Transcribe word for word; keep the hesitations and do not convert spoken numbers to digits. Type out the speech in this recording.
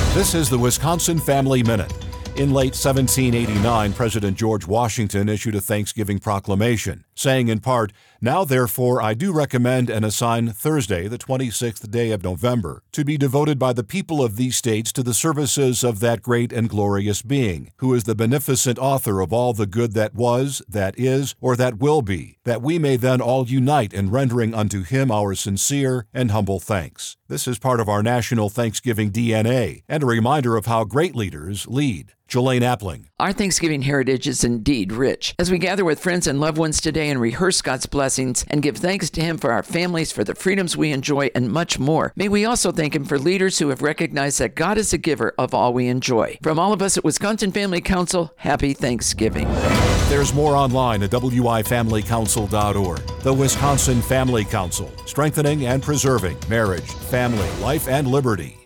This is the Wisconsin Family Minute. In late seventeen eighty-nine, President George Washington issued a Thanksgiving proclamation, saying in part, "Now therefore I do recommend and assign Thursday, the twenty-sixth day of November, to be devoted by the people of these states to the services of that great and glorious being, who is the beneficent author of all the good that was, that is, or that will be, that we may then all unite in rendering unto him our sincere and humble thanks." This is part of our national Thanksgiving D N A and a reminder of how great leaders lead. Jelaine Appling. Our Thanksgiving heritage is indeed rich. As we gather with friends and loved ones today and rehearse God's blessings and give thanks to Him for our families, for the freedoms we enjoy, and much more, may we also thank Him for leaders who have recognized that God is the giver of all we enjoy. From all of us at Wisconsin Family Council, happy Thanksgiving. There's more online at w i family council dot org. The Wisconsin Family Council, strengthening and preserving marriage, family, life, and liberty.